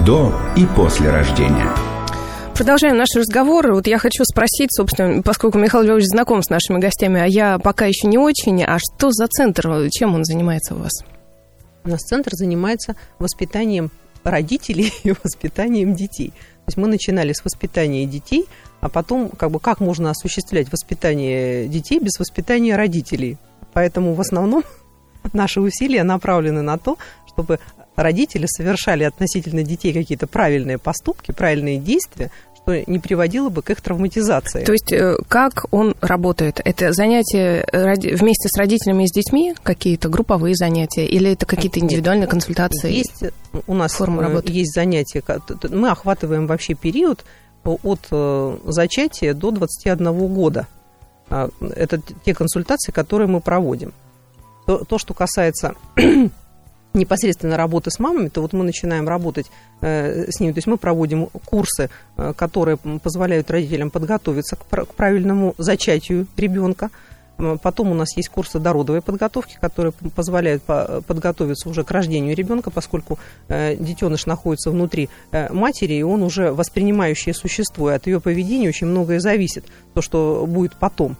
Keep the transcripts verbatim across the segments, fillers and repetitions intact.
до и после рождения. Продолжаем наш разговор. Вот я хочу спросить, собственно, поскольку Михаил Львович знаком с нашими гостями, а я пока еще не очень, а что за центр, чем он занимается у вас? У нас центр занимается воспитанием родителей и воспитанием детей. То есть мы начинали с воспитания детей, а потом, как бы, как можно осуществлять воспитание детей без воспитания родителей. Поэтому в основном наши усилия направлены на то, чтобы родители совершали относительно детей какие-то правильные поступки, правильные действия, что не приводило бы к их травматизации. То есть как он работает? Это занятия вместе с родителями и с детьми, какие-то групповые занятия, или это какие-то индивидуальные Нет, консультации? Есть, у нас формы работы? Есть занятия, мы охватываем вообще период от зачатия до двадцати одного года. Это те консультации, которые мы проводим. То, то что касается непосредственно работы с мамами, то вот мы начинаем работать э, с ними. То есть мы проводим курсы, э, которые позволяют родителям подготовиться к, к правильному зачатию ребенка. Потом у нас есть курсы дородовой подготовки, которые позволяют по, подготовиться уже к рождению ребенка, поскольку э, детеныш находится внутри э, матери, и он уже воспринимающее существо, и от ее поведения очень многое зависит, то, что будет потом.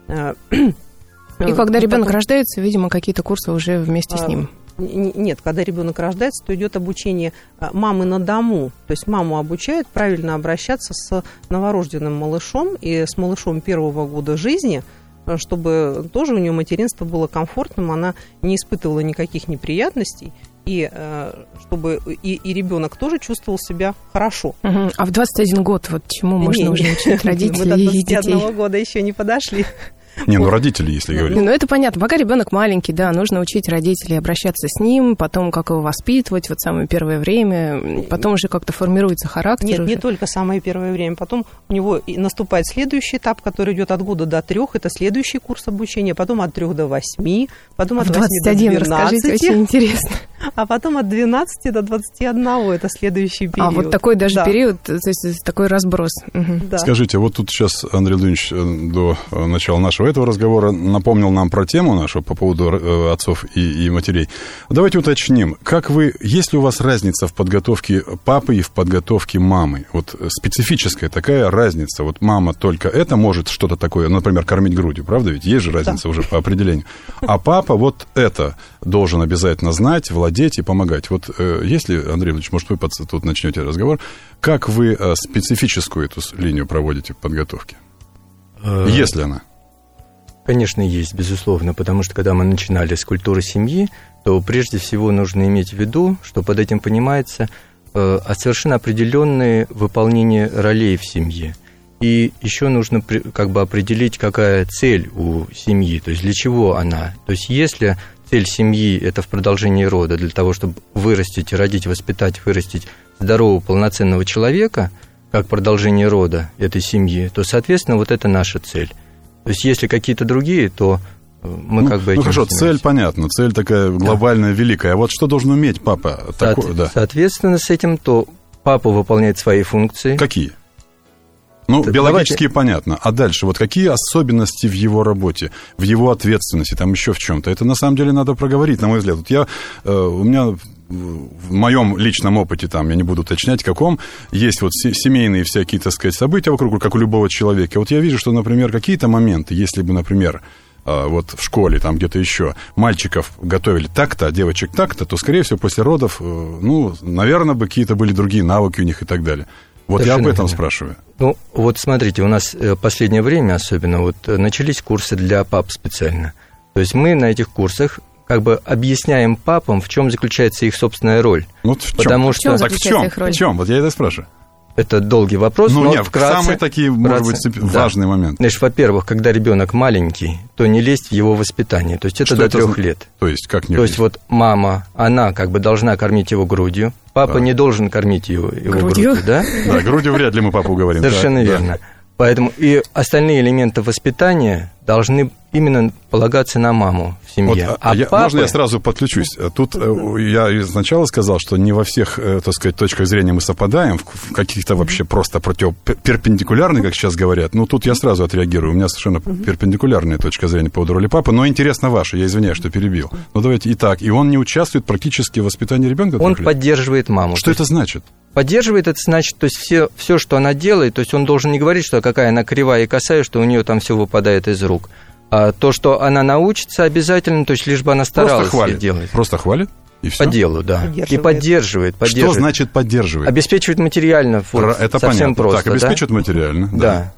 И когда ребенок рождается, видимо, какие-то курсы уже вместе с ним. Нет, когда ребенок рождается, то идет обучение мамы на дому. То есть маму обучают правильно обращаться с новорожденным малышом и с малышом первого года жизни, чтобы тоже у нее материнство было комфортным, она не испытывала никаких неприятностей, и чтобы и, и ребенок тоже чувствовал себя хорошо. Угу. А в двадцать один год вот чему можно уже учить родителей и детей? Мы до двадцати одного года еще не подошли. Не, ну родители, если говорить. Ну, это понятно. Пока ребенок маленький, да, нужно учить родителей обращаться с ним, потом как его воспитывать, вот самое первое время, потом уже как-то формируется характер. Нет, уже. Не только самое первое время. Потом у него наступает следующий этап, который идет от года до трех. Это следующий курс обучения, потом от трех до восьми, потом от восьми до двенадцати. Расскажите, очень интересно. А потом от двенадцати до двадцати одного. Это следующий период. А вот такой даже да. период, то есть такой разброс. Угу. Да. Скажите, вот тут сейчас Андрей Владимирович до начала нашего этого разговора напомнил нам про тему нашу по поводу отцов и, и матерей. Давайте уточним, как вы, есть ли у вас разница в подготовке папы и в подготовке мамы? Вот специфическая такая разница. Вот мама только это может что-то такое, например, кормить грудью, правда? Ведь есть же разница да. уже по определению. А папа вот это должен обязательно знать, владеть и помогать. Вот если, Андрей Владимирович, может, вы тут начнете разговор, как вы специфическую эту линию проводите в подготовке? Если она? Конечно, есть, безусловно, потому что когда мы начинали с культуры семьи, то прежде всего нужно иметь в виду, что под этим понимается э, совершенно определенное выполнение ролей в семье. И еще нужно как бы определить, какая цель у семьи, то есть для чего она. То есть если цель семьи – это в продолжении рода, для того, чтобы вырастить, родить, воспитать, вырастить здорового, полноценного человека, как продолжение рода этой семьи, то, соответственно, вот это наша цель. То есть, если какие-то другие, то мы ну, как бы... Ну, хорошо, цель понятна, цель такая глобальная, да. великая. А вот что должен уметь папа? Со- такой, да. Соответственно, с этим то папа выполняет свои функции. Какие? Ну, Т- биологические давайте. понятно. А дальше, вот какие особенности в его работе, в его ответственности, там еще в чем-то? Это, на самом деле, надо проговорить, на мой взгляд. Вот я, э, у меня... в моем личном опыте, там, я не буду уточнять, каком, есть вот семейные всякие, так сказать, события вокруг, как у любого человека. Вот я вижу, что, например, какие-то моменты, если бы, например, вот в школе, там где-то еще, мальчиков готовили так-то, а девочек так-то, то, скорее всего, после родов, ну, наверное, бы какие-то были другие навыки у них и так далее. Вот совершенно я об этом верно. Спрашиваю. Ну, вот смотрите, у нас в последнее время особенно вот начались курсы для пап специально. То есть мы на этих курсах как бы объясняем папам, в чем заключается их собственная роль. Ну, в чем? Потому в чем что... Так в чем? В чем? Вот я это спрашиваю. Это долгий вопрос, ну, но нет, вкратце... самые такие, вкратце, может быть, да. важные моменты. Значит, во-первых, когда ребенок маленький, то не лезть в его воспитание. То есть это что до это трех за... лет. То есть как не То лезть? есть вот мама, она как бы должна кормить его грудью. Папа да. не должен кормить его, его грудью. грудью, да? Да, грудью вряд ли мы папу говорим. Совершенно верно. Поэтому и остальные элементы воспитания должны именно полагаться на маму в семье. Вот, а а я, папы... Можно я сразу подключусь? Тут я сначала сказал, что не во всех, так сказать, точках зрения мы совпадаем, в каких-то вообще просто против... перпендикулярных, как сейчас говорят. Ну, тут я сразу отреагирую. У меня совершенно перпендикулярная точка зрения по поводу роли папы, но интересно ваша, я извиняюсь, что перебил. Ну, давайте, итак, и он не участвует практически в воспитании ребенка? Он поддерживает маму. Что это значит? Поддерживает это значит, то есть все, все, что она делает, то есть он должен не говорить, что какая она кривая и косая, что у нее там все выпадает из рук. А то, что она научится обязательно, то есть лишь бы она старалась просто хвалит. делать. Просто хвалит? И все? По делу, да. И поддерживает, поддерживает. Что значит поддерживает? Обеспечивает материально. Вот, это совсем понятно. просто. Так, обеспечивает да? материально. Да. да.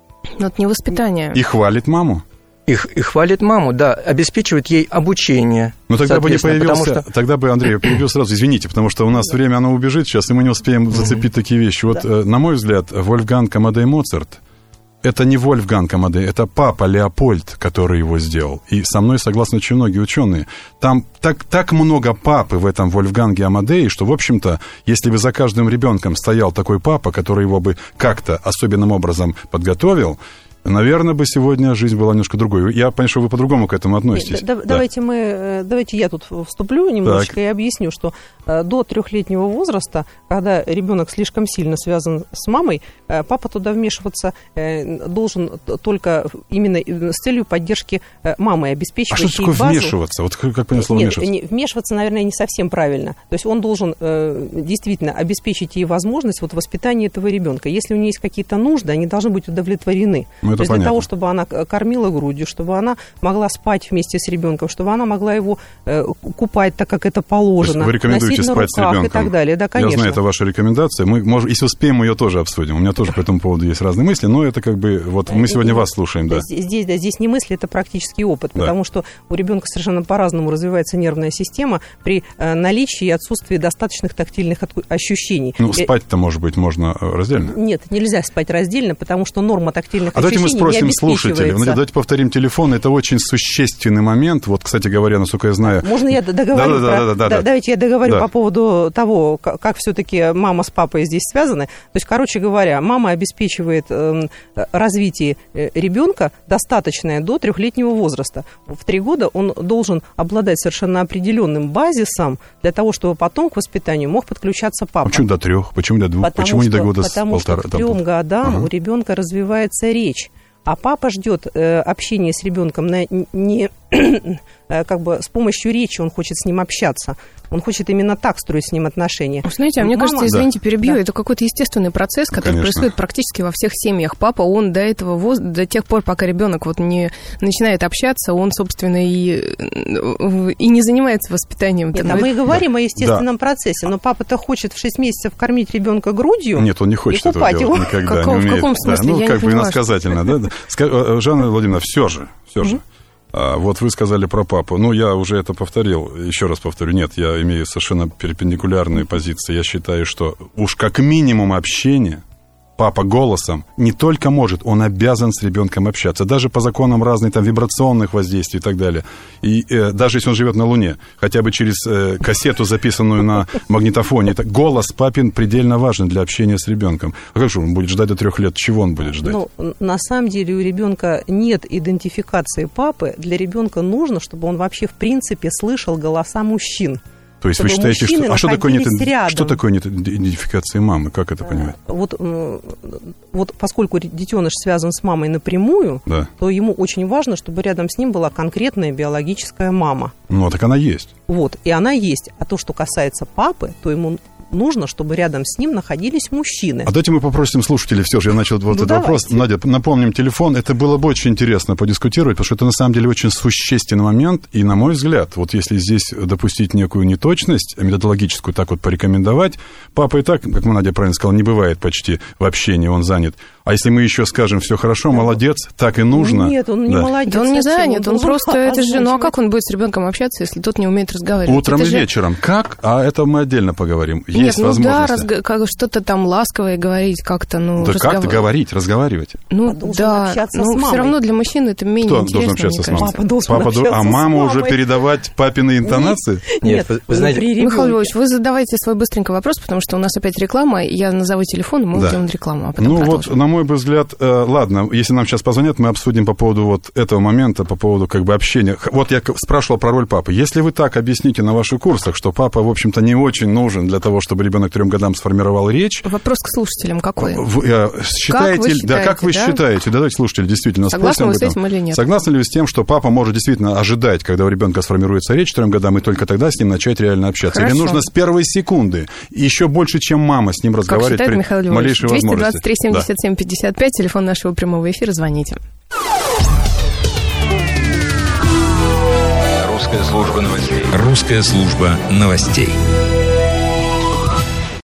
Но это не воспитание. И хвалит маму? И, и хвалит маму, да, обеспечивает ей обучение. Ну, тогда бы не появился, что... тогда бы, Андрей, я перебил сразу, извините, потому что у нас время, оно убежит сейчас, и мы не успеем зацепить такие вещи. Вот, да. На мой взгляд, Вольфганг Амадей Моцарт, это не Вольфганг Амадей, это папа Леопольд, который его сделал. И со мной согласны очень многие ученые. Там так, так много папы в этом Вольфганге Амадее, что, в общем-то, если бы за каждым ребенком стоял такой папа, который его бы как-то особенным образом подготовил, наверное, бы сегодня жизнь была немножко другой. Я понимаю, что вы по-другому к этому относитесь. Да, да. Давайте, мы, давайте я тут вступлю немножечко так. и объясню, что до трехлетнего возраста, когда ребенок слишком сильно связан с мамой, папа туда вмешиваться должен только именно с целью поддержки мамы, обеспечивающей базу. А что такое базу. Вмешиваться? Вот как понять слово Нет, вмешиваться? Не, вмешиваться, наверное, не совсем правильно. То есть он должен действительно обеспечить ей возможность вот, воспитания этого ребенка. Если у нее есть какие-то нужды, они должны быть удовлетворены. Ну, То есть понятно. для того, чтобы она кормила грудью, чтобы она могла спать вместе с ребенком, чтобы она могла его э, купать так, как это положено, вы рекомендуете носить на спать руках с ребенком? И так далее. Да, конечно. Я знаю, это ваша рекомендация. Мы, можем, если успеем, мы ее тоже обсудим. У меня тоже по этому поводу есть разные мысли, но это как бы... Вот мы сегодня вас слушаем, да. Здесь, да, здесь не мысли, это практический опыт, да. Потому что у ребенка совершенно по-разному развивается нервная система при э, наличии и отсутствии достаточных тактильных ощущений. Ну, спать-то, может быть, можно раздельно? Нет, нельзя спать раздельно, потому что норма тактильных а ощущений не давайте мы спросим слушателей. Давайте повторим телефон. Это очень существенный момент. Вот, кстати говоря, насколько я знаю... Можно я договорю? Да, да, да, да, да, давайте я договорю да. по поводу того, как, как все-таки мама с папой здесь связаны. То есть, короче говоря, мама обеспечивает э, развитие ребенка достаточное до трехлетнего возраста. В три года он должен обладать совершенно определенным базисом для того, чтобы потом к воспитанию мог подключаться папа. Почему до трех? Почему до двух? Потому Почему что, не до года потому с полтора? Потому что к трем годам ага. у ребенка развивается речь. А папа ждет э, общения с ребенком на, не э, как бы с помощью речи, он хочет с ним общаться. Он хочет именно так строить с ним отношения. Знаете, а мне Мама... кажется, извините, перебью, да. это какой-то естественный процесс, который Конечно. происходит практически во всех семьях. Папа, он до этого, воз... до тех пор, пока ребенок вот не начинает общаться, он, собственно, и, и не занимается воспитанием. Нет, а мы и говорим да. о естественном да. процессе, но папа-то хочет в шесть месяцев кормить ребенка грудью. Нет, он не хочет этого делать его. никогда, Какого, не умеет. В каком смысле? Да, ну, Я как не бы поняла, иносказательно, да? да. Жанна Владимировна, все же, все же. А, вот вы сказали про папу. Ну, я уже это повторил. Еще раз повторю. Нет, я имею совершенно перпендикулярные позиции. Я считаю, что уж как минимум общение папа голосом не только может, он обязан с ребенком общаться. Даже по законам разных там вибрационных воздействий и так далее. И э, даже если он живет на Луне, хотя бы через э, кассету, записанную на магнитофоне, это, голос папин предельно важен для общения с ребенком. А как же он будет ждать до трех лет? Чего он будет ждать? Ну, на самом деле у ребенка нет идентификации папы. Для ребенка нужно, чтобы он вообще в принципе слышал голоса мужчин. То есть вы считаете, что... А что такое, нет... что такое нет идентификации мамы? Как это понимать? Вот, вот поскольку детеныш связан с мамой напрямую, да. то ему очень важно, чтобы рядом с ним была конкретная биологическая мама. Ну, так она есть. Вот, и она есть. А то, что касается папы, то ему... нужно, чтобы рядом с ним находились мужчины. А давайте мы попросим слушателей, все же, я начал вот ну, этот давайте. вопрос. Надя, напомним телефон, это было бы очень интересно подискутировать, потому что это на самом деле очень существенный момент, и, на мой взгляд, вот если здесь допустить некую неточность методологическую, так вот порекомендовать, папа и так, как Надя правильно сказала, не бывает почти в общении, он занят. А если мы еще скажем, все хорошо, да. молодец, так и нужно. Нет, он не да. молодец. Да он не занят, он, он просто, это же, ну а как он он будет с ребенком общаться, если тот не умеет разговаривать? Утром это и же... вечером. Как? А это мы отдельно поговорим. Нет, Есть ну возможность. Да, разг... как, что-то там ласковое говорить, как-то, ну... Да разгов... как-то говорить, разговаривать. Ну, должен да, но все равно для мужчин это менее Кто интересно, должен общаться с мамой? Папа должен Папа общаться а с мама мамой. уже передавать папины интонации? Нет, Нет вы, вы знаете... Михаил Львович, вы задавайте свой быстренький вопрос, потому что у нас опять реклама, я назову телефон, и мы да. уйдем на рекламу, а потом Ну продолжим. вот, на мой мой бы взгляд, э, ладно, если нам сейчас позвонят, мы обсудим по поводу вот этого момента, по поводу как бы общения. Вот я спрашивал про роль папы. Если вы так объясните на ваших курсах, что папа, в общем-то, не очень нужен для того, чтобы ребенок к трем годам сформировал речь. Вопрос к слушателям какой? Вы, э, считаете, как вы считаете, да, как вы да? считаете, да, давайте слушатели действительно согласны спросим вы об с этом. этим или нет? Согласны ли вы с тем, что папа может действительно ожидать, когда у ребенка сформируется речь к трем годам, и только тогда с ним начать реально общаться? Хорошо. Или нужно с первой секунды, и еще больше, чем мама с ним разговаривать при малейшей возможности? двести двадцать три семьдесят семь пятьдесят пять, телефон нашего прямого эфира, звоните. Русская служба новостей. Русская служба новостей.